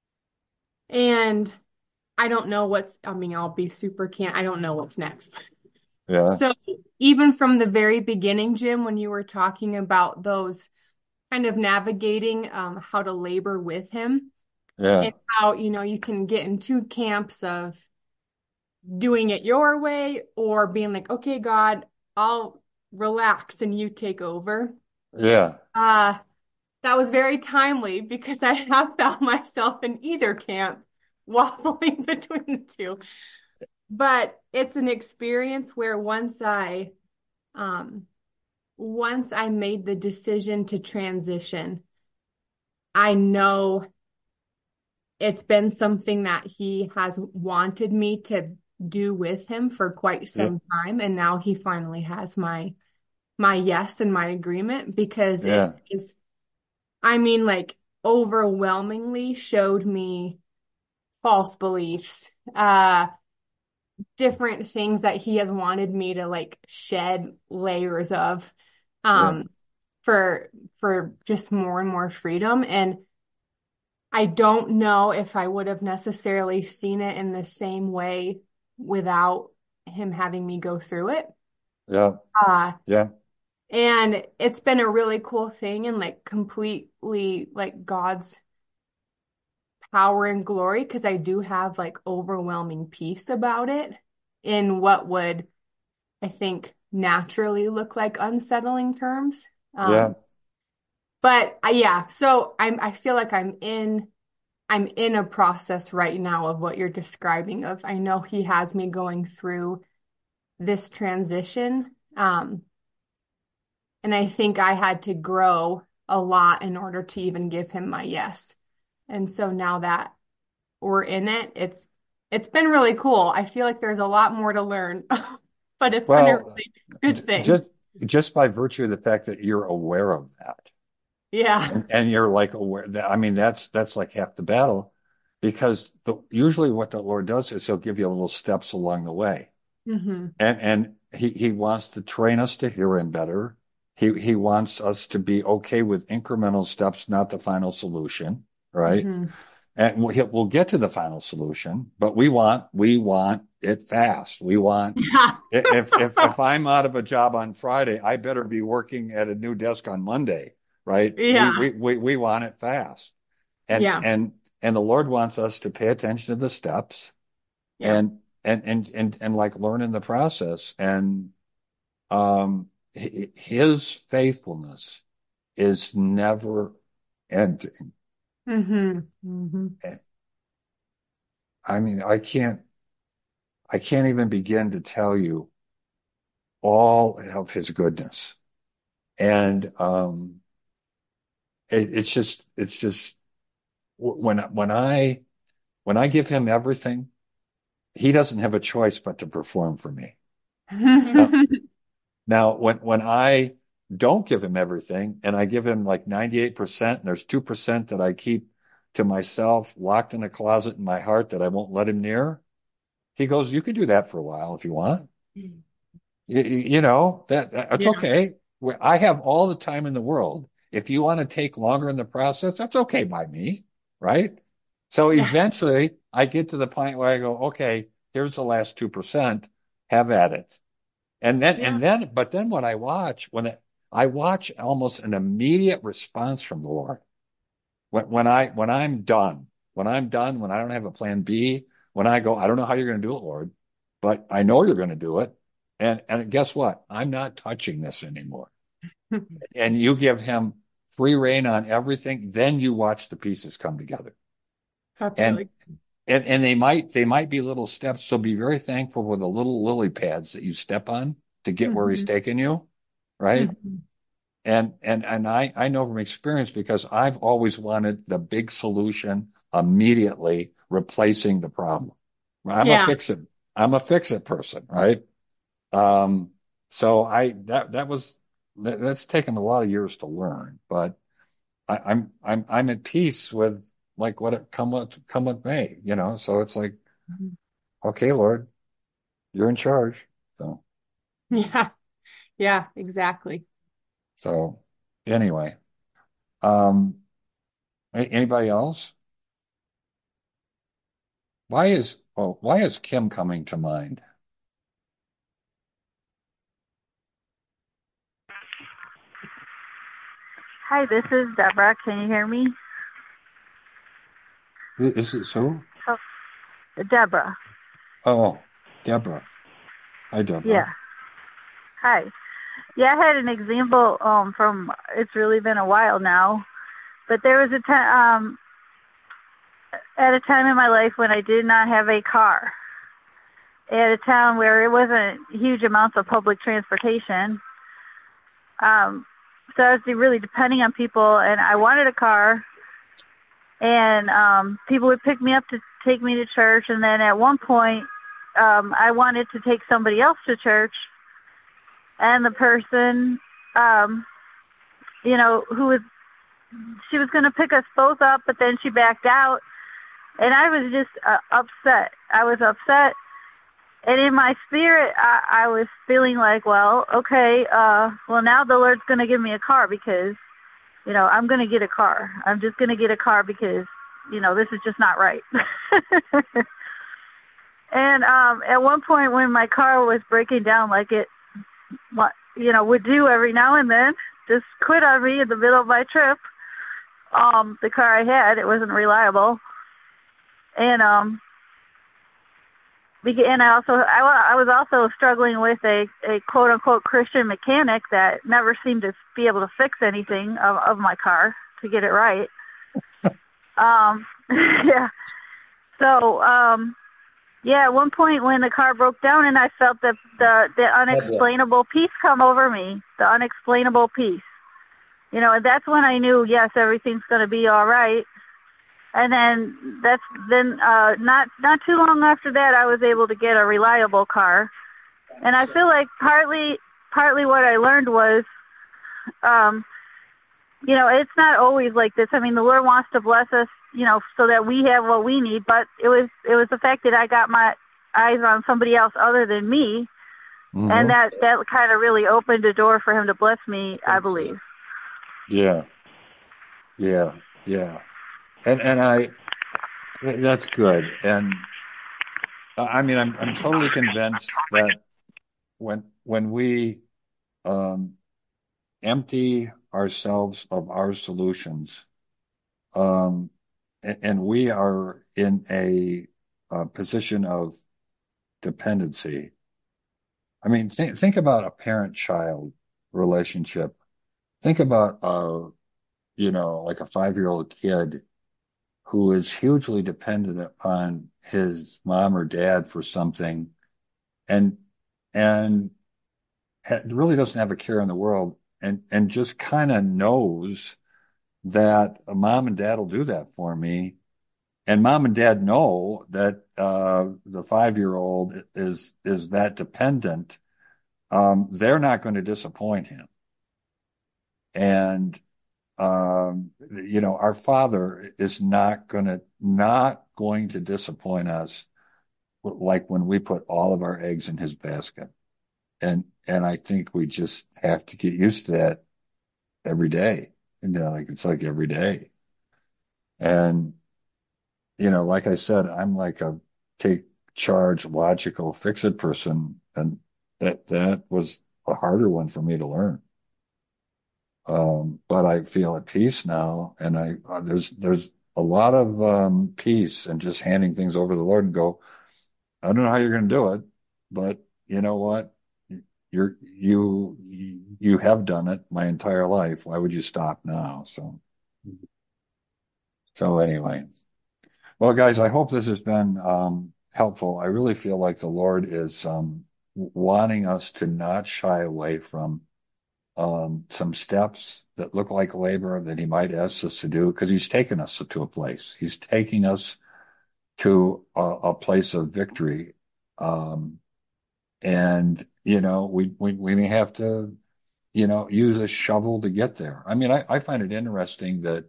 And I don't know what's, I mean, I'll be super can I don't know what's next. Yeah, So even from the very beginning, Jim, when you were talking about those kind of navigating um, how to labor with him yeah, and how, you know, you can get in two camps of doing it your way or being like, okay, God, I'll relax and you take over. yeah, Uh, that was very timely because I have found myself in either camp, waffling between the two. But it's an experience where once I, um, once I made the decision to transition, I know it's been something that he has wanted me to do with him for quite yeah, some time, and now he finally has my my yes and my agreement because it yeah, is, I mean, like overwhelmingly showed me false beliefs, uh, different things that he has wanted me to like shed layers of, yeah, um, for for just more and more freedom. And I don't know if I would have necessarily seen it in the same way without him having me go through it. yeah, Uh, yeah, and it's been a really cool thing and like completely like God's power and glory because I do have like overwhelming peace about it in what would, I think, naturally look like unsettling terms. yeah. Um, but uh, yeah, so I'm I feel like I'm in I'm in a process right now of what you're describing of I know he has me going through this transition. Um, and I think I had to grow a lot in order to even give him my yes. And so now that we're in it, it's it's been really cool. I feel like there's a lot more to learn, but it's been a Well, really good just thing. just by virtue of the fact that you're aware of that, Yeah. and and you're like aware that, I mean, that's that's like half the battle, because the usually what the Lord does is He'll give you little steps along the way, hmm and and He He wants to train us to hear Him better. He He wants us to be okay with incremental steps, not the final solution, right? hmm And we'll, we'll get to the final solution, but we want we want it fast. We want Yeah. if if if I'm out of a job on Friday, I better be working at a new desk on Monday, right? We Yeah. we we we want it fast, and Yeah. and and the Lord wants us to pay attention to the steps Yeah. and and and and and like learn in the process. And um, His faithfulness is never ending. hmm hmm I mean, I can't I can't even begin to tell you all of His goodness. And um, it, it's just, it's just when when I when I give Him everything, He doesn't have a choice but to perform for me. Now, now when when I don't give Him everything, and I give Him like ninety-eight percent, and there's two percent that I keep to myself, locked in a closet in my heart that I won't let Him near, He goes, "You can do that for a while if you want. You, you know that, that that's Yeah. okay. I have all the time in the world. If you want to take longer in the process, that's okay by me, right?" So Yeah. eventually, I get to the point where I go, "Okay, here's the last two percent. Have at it." And then, Yeah. and then, but then when I watch, when it, I watch almost an immediate response from the Lord. When when I when I'm done, when I'm done, when I don't have a plan B, when I go, "I don't know how you're going to do it, Lord, but I know you're going to do it." And and guess what? I'm not touching this anymore. And you give Him free reign on everything. Then you watch the pieces come together. That's And really and and they might they might be little steps. So be very thankful for the little lily pads that you step on to get where He's hmm taking you, right? hmm And and and I I know from experience, because I've always wanted the big solution immediately, replacing the problem. I'm a Yeah. fix it. I'm a fix it person, right? Um, so I that that was that, that's taken a lot of years to learn, but I, I'm I'm I'm at peace with like what it come with come with may, you know. So it's like, Mhm. okay, Lord, you're in charge. So Yeah. Yeah, exactly. so anyway, um, a- anybody else? Why is oh why is Kim coming to mind? Hi, this is Deborah. Can you hear me? Is this who? Oh, Deborah. Oh, Deborah. Hi, Deborah. Yeah. Hi. Yeah, I had an example um from it's really been a while now, but there was a time um at a time in my life when I did not have a car. At a town where it wasn't huge amounts of public transportation. Um so I was really depending on people, and I wanted a car, and um people would pick me up to take me to church, and then at one point um I wanted to take somebody else to church, and the person um you know who was she was going to pick us both up, but then she backed out, and I was just uh, upset. I was upset, and in my spirit I, I was feeling like, well, okay, uh well, now the Lord's going to give me a car, because you know I'm going to get a car. I'm just going to get a car because you know this is just not right. And um at one point when my car was breaking down, like it what you know would do every now and then, just quit on me in the middle of my trip. Um, the car I had, it wasn't reliable, and um, and I also I, I was also struggling with a, a quote unquote Christian mechanic that never seemed to be able to fix anything of, of my car to get it right. Um, yeah. So um, yeah, at one point when the car broke down, and I felt the the the unexplainable peace come over me, the unexplainable peace. You know, and that's when I knew, yes, everything's going to be all right. And then that's then uh, not not too long after that, I was able to get a reliable car. And I feel like partly partly what I learned was, um, you know, it's not always like this. I mean, the Lord wants to bless us, you know, so that we have what we need. But it was it was the fact that I got my eyes on somebody else other than me, Mm-hmm. and that that kind of really opened a door for Him to bless me, I, I believe. So. Yeah, yeah, yeah, and and I that's good. And I mean, I'm I'm totally convinced that when when we um, empty ourselves of our solutions, um, and, and we are in a, a position of dependency. I mean, think think about a parent-child relationship. Think about uh, you know, like a five-year-old kid who is hugely dependent upon his mom or dad for something, and and really doesn't have a care in the world, and and just kind of knows that mom and dad will do that for me, and mom and dad know that uh, the five-year-old is is that dependent. Um, they're not going to disappoint him, and um, you know, our Father is not going to not going to disappoint us, like when we put all of our eggs in his basket. And and I think we just have to get used to that every day. You know, like it's like every day. And you know, like I said, I'm like a take charge, logical, fix it person, and that that was a harder one for me to learn. Um, but I feel at peace now, and I uh, there's there's a lot of um, peace and just handing things over to the Lord and go, I don't know how you're going to do it, but you know what? You're you you have done it my entire life. Why would you stop now? So so anyway, well, guys, I hope this has been um, helpful. I really feel like the Lord is um, wanting us to not shy away from um, some steps that look like labor that he might ask us to do, because he's taken us to a place. He's taking us to a, a place of victory. Um, and you know, we, we, we may have to, you know, use a shovel to get there. I mean, I, I find it interesting that,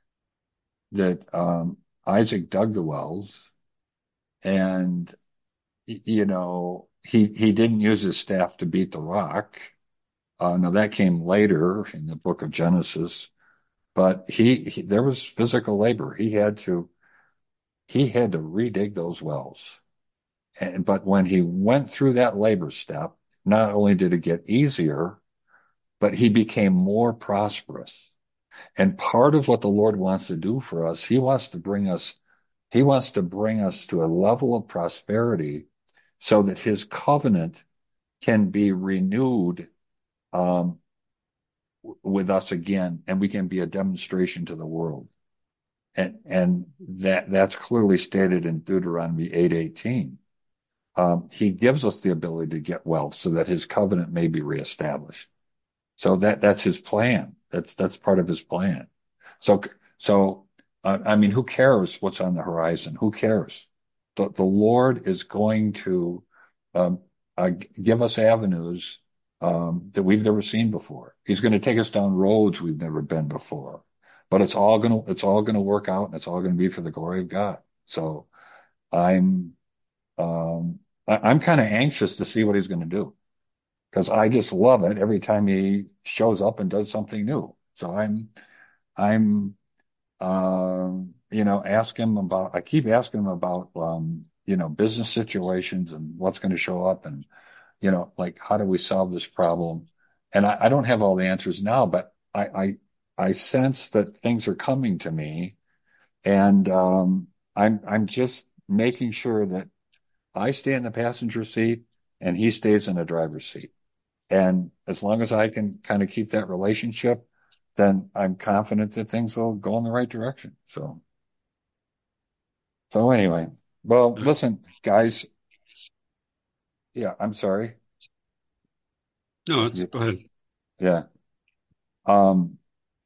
that, um, Isaac dug the wells and, you know, he, he didn't use his staff to beat the rock. Uh, now that came later in the book of Genesis, but he, he there was physical labor. He had to, he had to redig those wells. And, but when he went through that labor step, not only did it get easier, but he became more prosperous. And part of what the Lord wants to do for us, he wants to bring us, he wants to bring us to a level of prosperity so that his covenant can be renewed, um, with us again, and we can be a demonstration to the world. And, and that, that's clearly stated in Deuteronomy eight eighteen. Um, he gives us the ability to get wealth so that his covenant may be reestablished. So that, that's his plan. That's, that's part of his plan. So, so, uh, I mean, who cares what's on the horizon? Who cares? The, the Lord is going to, um, uh, give us avenues, um, that we've never seen before. He's going to take us down roads we've never been before, but it's all going to, it's all going to work out and it's all going to be for the glory of God. So I'm, um, I, I'm kind of anxious to see what he's going to do, because I just love it every time he shows up and does something new. So I'm, I'm, um, you know, ask him about, I keep asking him about, um, you know, business situations and what's going to show up and, you know, like, how do we solve this problem? And I, I don't have all the answers now, but I, I, I sense that things are coming to me, and, um, I'm, I'm just making sure that I stay in the passenger seat and he stays in the driver's seat. And as long as I can kind of keep that relationship, then I'm confident that things will go in the right direction. So, so anyway, well, listen, guys. Yeah, I'm sorry. No, You- go ahead. Yeah. Um,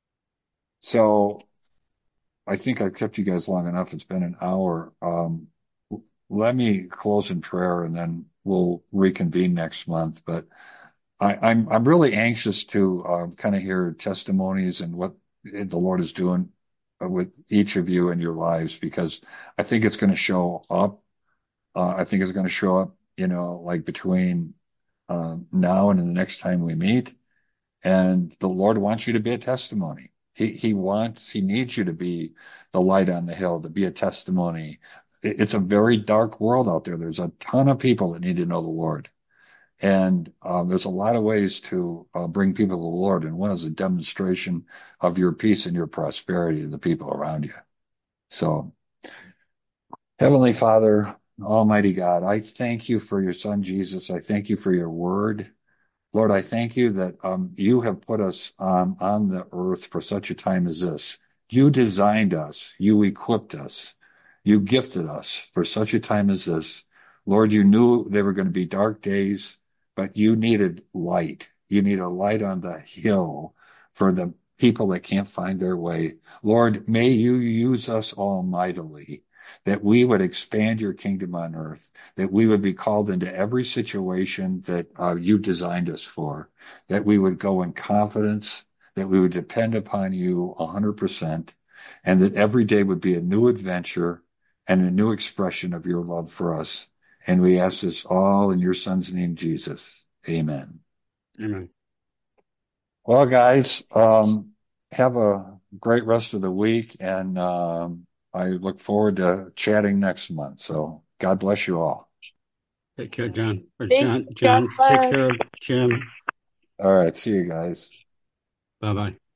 so I think I've kept you guys long enough. It's been an hour. Um, let me close in prayer and then we'll reconvene next month. But I, I'm I'm really anxious to uh, kind of hear testimonies and what the Lord is doing with each of you in your lives, because I think it's going to show up. Uh, I think it's going to show up, you know, like between um, now and the next time we meet. And the Lord wants you to be a testimony. He he wants, he needs you to be the light on the hill, to be a testimony. It, it's a very dark world out there. There's a ton of people that need to know the Lord. And uh, there's a lot of ways to uh, bring people to the Lord. And one is a demonstration of your peace and your prosperity to the people around you. So, Heavenly Father, Almighty God, I thank you for your Son, Jesus. I thank you for your word. Lord, I thank you that um, you have put us um, on the earth for such a time as this. You designed us. You equipped us. You gifted us for such a time as this. Lord, you knew there were going to be dark days, but you needed light. You need a light on the hill for the people that can't find their way. Lord, may you use us all mightily, that we would expand your kingdom on earth, that we would be called into every situation that uh, you designed us for, that we would go in confidence, that we would depend upon you one hundred percent, and that every day would be a new adventure and a new expression of your love for us. And we ask this all in your Son's name, Jesus. Amen. Amen. Well, guys, um, have a great rest of the week, and um, I look forward to chatting next month. So God bless you all. Take care, John. Or Thank John, you. God John, take bless. care of Jim. All right. See you guys. Bye-bye.